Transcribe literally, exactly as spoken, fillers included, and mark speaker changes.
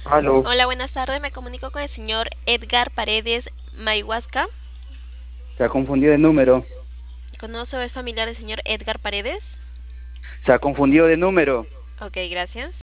Speaker 1: Aló,
Speaker 2: Hola, buenas tardes. Me comunico con el señor Edgar Paredes Mayhuasca.
Speaker 1: se ha confundido de número.
Speaker 2: ¿Conoce o es familiar del señor Edgar Paredes?
Speaker 1: Se ha confundido de número.
Speaker 2: Ok, gracias.